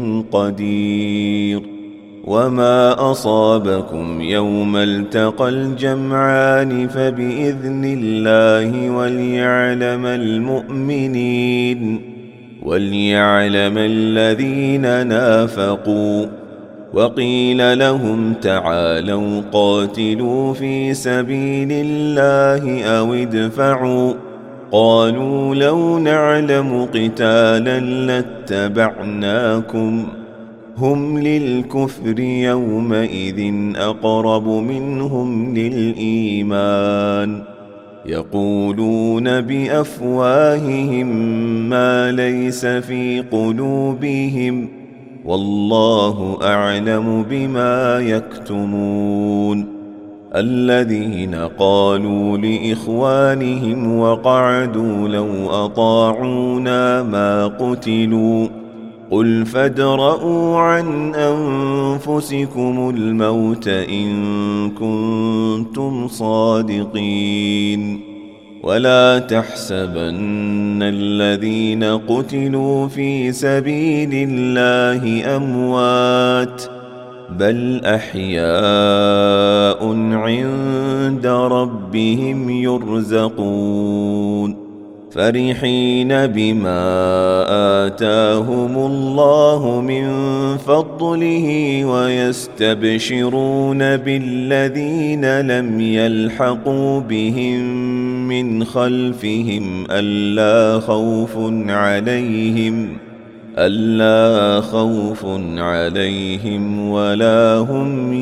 قدير. وما أصابكم يوم التقى الجمعان فبإذن الله وليعلم المؤمنين وليعلم الذين نافقوا. وقيل لهم تعالوا قاتلوا في سبيل الله أو ادفعوا قالوا لو نعلم قتالا لاتبعناكم هم للكفر يومئذ أقرب منهم للإيمان يقولون بأفواههم ما ليس في قلوبهم والله أعلم بما يكتمون. الذين قالوا لإخوانهم وقعدوا لو أطاعونا ما قتلوا قل فادرءوا عن أنفسكم الموت إن كنتم صادقين. ولا تحسبن الذين قتلوا في سبيل الله أموات بل أحياء عند ربهم يرزقون فرحين بما آتاهم الله من فضله ويستبشرون بالذين لم يلحقوا بهم من خلفهم ألا خوف عليهم ألا خوف عليهم ولا هم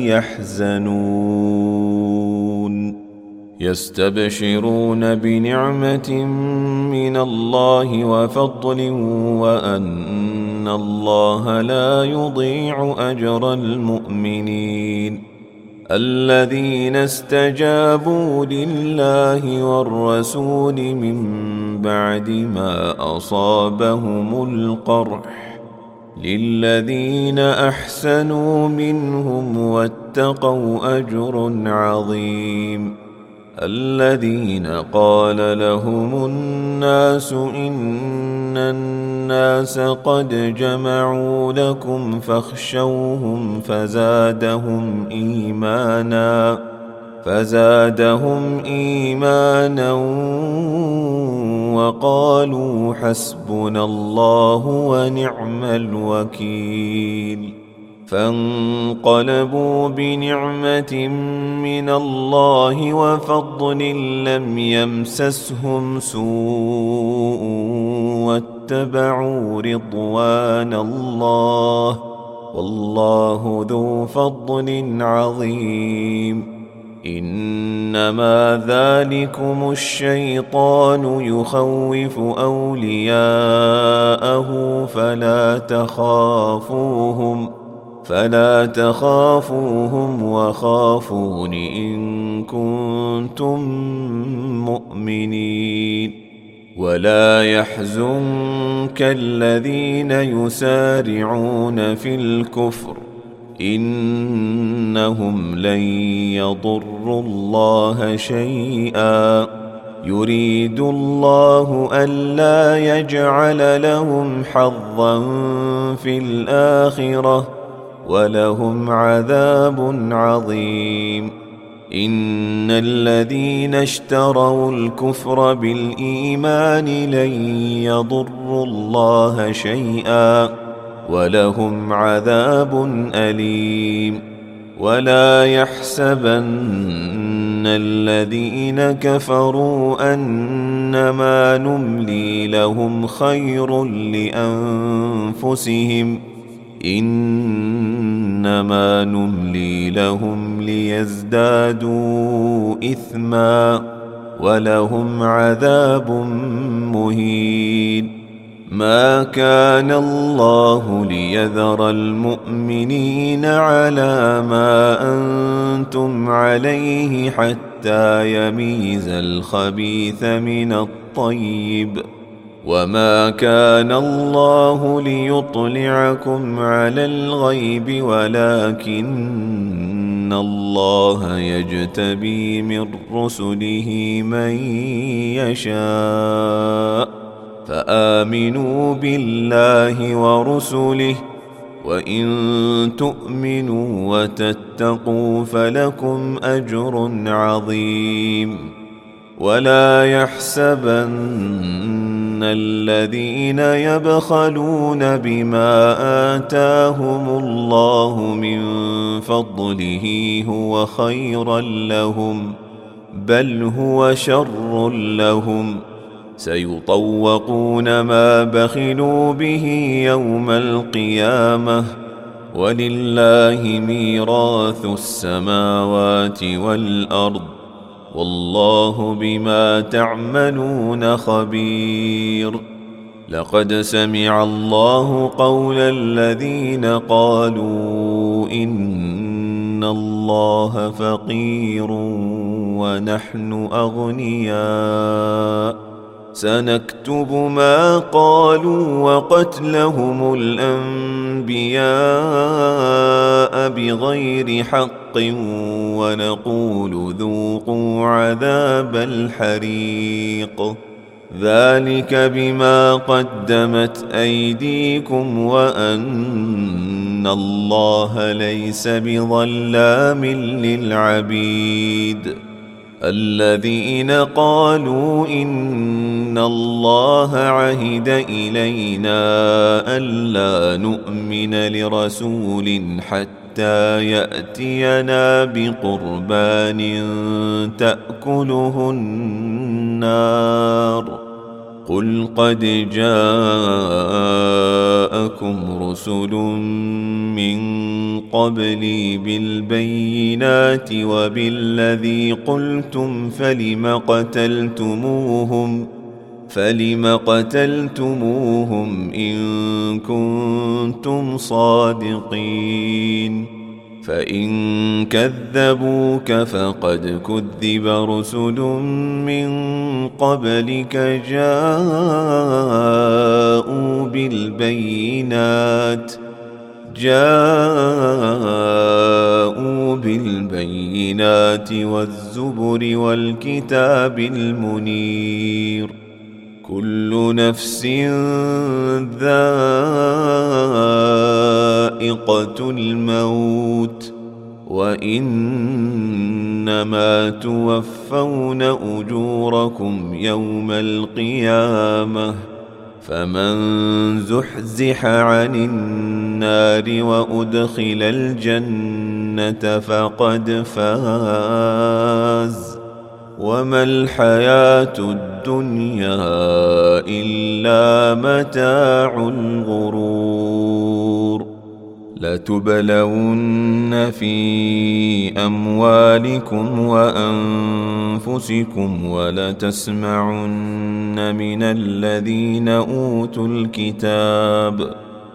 يحزنون يستبشرون بنعمة من الله وفضل وأن الله لا يضيع أجر المؤمنين الذين استجابوا لله والرسول من بعد ما أصابهم القرح للذين أحسنوا منهم واتقوا أجر عظيم الذين قال لهم الناس إن الناس قد جمعوا لكم فاخشوهم فزادهم إيمانا فزادهم إيمانا وقالوا حسبنا الله ونعم الوكيل فانقلبوا بنعمة من الله وفضل لم يمسسهم سوء واتبعوا رضوان الله والله ذو فضل عظيم إنما ذلكم الشيطان يخوف أولياءه فلا تخافوهم فلا تخافوهم وخافون إن كنتم مؤمنين ولا يحزنك الذين يسارعون في الكفر إنهم لن يضروا الله شيئا يريد الله ألا يجعل لهم حظا في الآخرة ولهم عذاب عظيم إن الذين اشتروا الكفر بالإيمان لن يضروا الله شيئا ولهم عذاب أليم ولا يحسبن الذين كفروا أنما نملي لهم خير لأنفسهم إنما نملي لهم ليزدادوا إثما ولهم عذاب مهين ما كان الله ليذر المؤمنين على ما أنتم عليه حتى يميز الخبيث من الطيب وما كان الله ليطلعكم على الغيب ولكن الله يجتبي من رسله من يشاء فآمنوا بالله ورسله وإن تؤمنوا وتتقوا فلكم أجر عظيم ولا يحسبن الذين يبخلون بما آتاهم الله من فضله هو خيرا لهم بل هو شر لهم سيطوقون ما بخلوا به يوم القيامة ولله ميراث السماوات والأرض والله بما تعملون خبير لقد سمع الله قول الذين قالوا إن الله فقير ونحن أغنياء سنكتب ما قالوا وقتلهم الأنبياء بغير حق ونقول ذوقوا عذاب الحريق ذلك بما قدمت أيديكم وأن إن الله ليس بظلام للعبيد الذين قالوا إن الله عهد إلينا ألا نؤمن لرسول حتى يأتينا بقربان تأكله النار قل قد جاءكم رسل من قبلي بالبينات وبالذي قلتم فلم قتلتموهم فلم قتلتموهم إن كنتم صادقين فإن كذبوك فقد كذب رسل من قبلك جاءوا بالبينات جاءوا بالبينات والزبر والكتاب المنير كل نفس ذائقة الموت وإنما توفون أجوركم يوم القيامة فمن زحزح عن النار وأدخل الجنة فقد فاز وما الحياة الدنيا إلا متاع الغرور لتبلون في أموالكم وأنفسكم ولتسمعن من الذين أوتوا الكتاب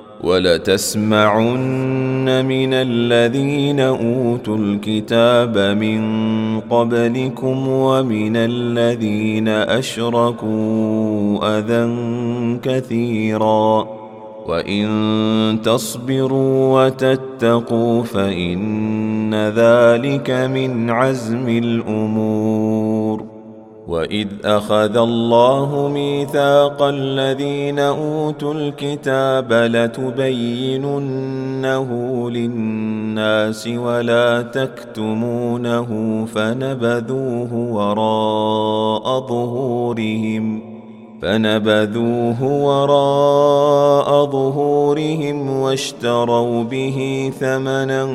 ولتسمعن من الذين أوتوا الكتاب من قبلكم ومن الذين أشركوا أذى كثيرا وإن تصبروا وتتقوا فإن ذلك من عزم الأمور وإذ أخذ الله ميثاق الذين أوتوا الكتاب لتبيننه للناس ولا تكتمونه فنبذوه وراء ظهورهم فنبذوه وراء ظهورهم واشتروا به ثمنا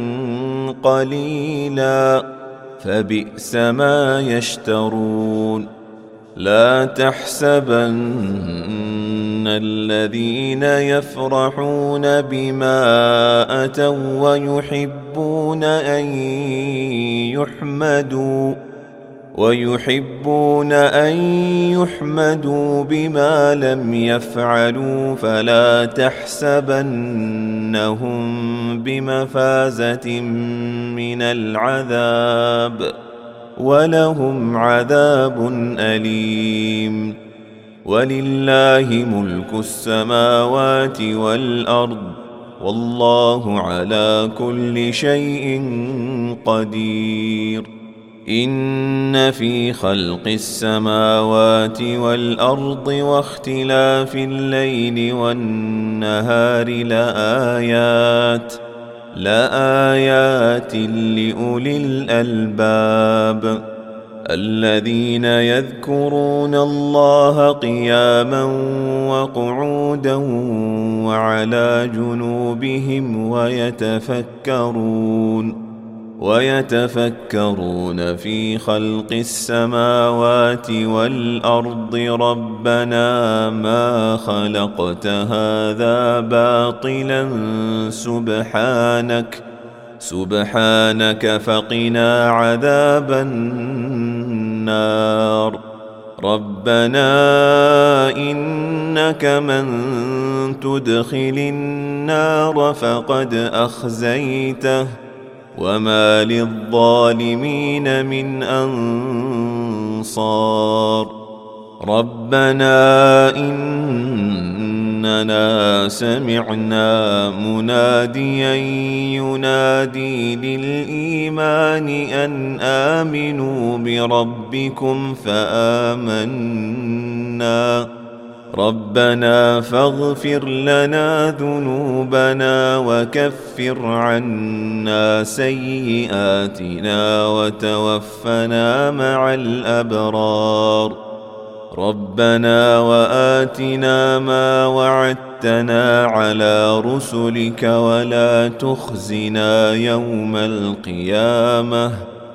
قليلا فبئس ما يشترون لا تحسبن الذين يفرحون بما أتوا ويحبون أن يحمدوا ويحبون أن يحمدوا بما لم يفعلوا فلا تحسبنهم بمفازة من العذاب ولهم عذاب أليم ولله ملك السماوات والأرض والله على كل شيء قدير إن في خلق السماوات والأرض واختلاف الليل والنهار لآيات لآيات لأولي الألباب الذين يذكرون الله قياما وقعودا وعلى جنوبهم ويتفكرون ويتفكرون في خلق السماوات والأرض ربنا ما خلقت هذا باطلا سبحانك سبحانك فقنا عذاب النار ربنا إنك من تدخل النار فقد أخزيته وما للظالمين من أنصار ربنا إننا سمعنا مناديا ينادي للإيمان أن آمنوا بربكم فآمنا ربنا فاغفر لنا ذنوبنا وكفر عنا سيئاتنا وتوفنا مع الأبرار ربنا وآتنا ما وعدتنا على رسلك ولا تخزنا يوم القيامة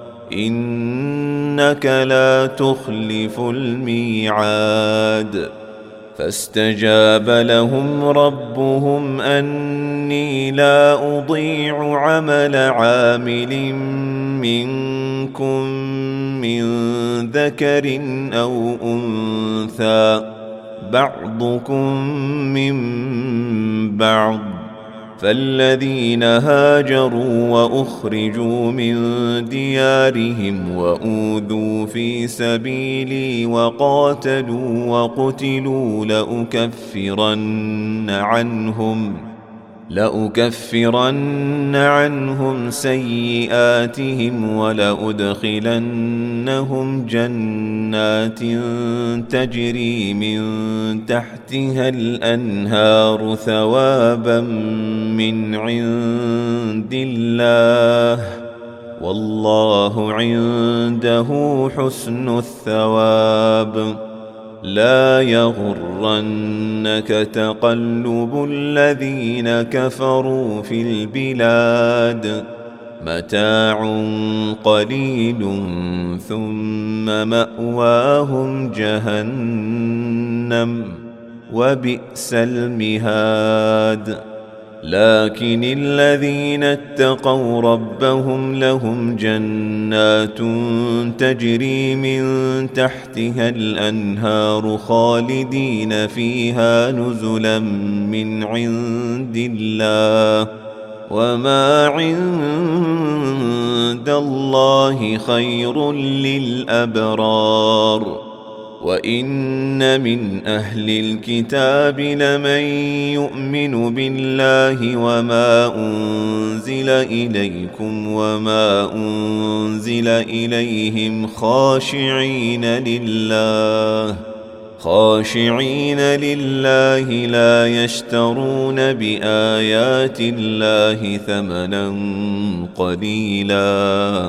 إنك لا تخلف الميعاد فاستجاب لهم ربهم أني لا أضيع عمل عامل منكم من ذكر أو أنثى بعضكم من بعض فالذين هاجروا وأخرجوا من ديارهم وأوذوا في سبيلي وقاتلوا وقتلوا لأكفرن عنهم لأكفرن عنهم سيئاتهم ولأدخلنهم جنات تجري من تحتها الأنهار ثوابا من عند الله والله عنده حسن الثواب لا يغرنك تقلب الذين كفروا في البلاد متاع قليل ثم مأواهم جهنم وبئس المهاد لكن الذين اتقوا ربهم لهم جنات تجري من تحتها الأنهار خالدين فيها نزلا من عند الله وما عند الله خير للأبرار وإن من أهل الكتاب لمن يؤمن بالله وما أنزل إليكم وما أنزل إليهم خاشعين لله خاشعين لله لا يشترون بآيات الله ثمنا قليلا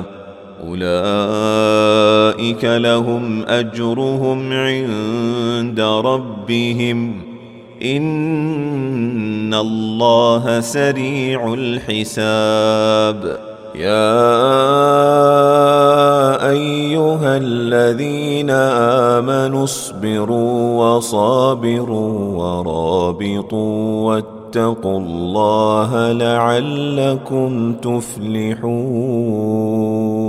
أولئك لهم أجرهم عند ربهم إن الله سريع الحساب يا أيها الذين آمنوا اصبروا وصابروا ورابطوا واتقوا الله لعلكم تفلحون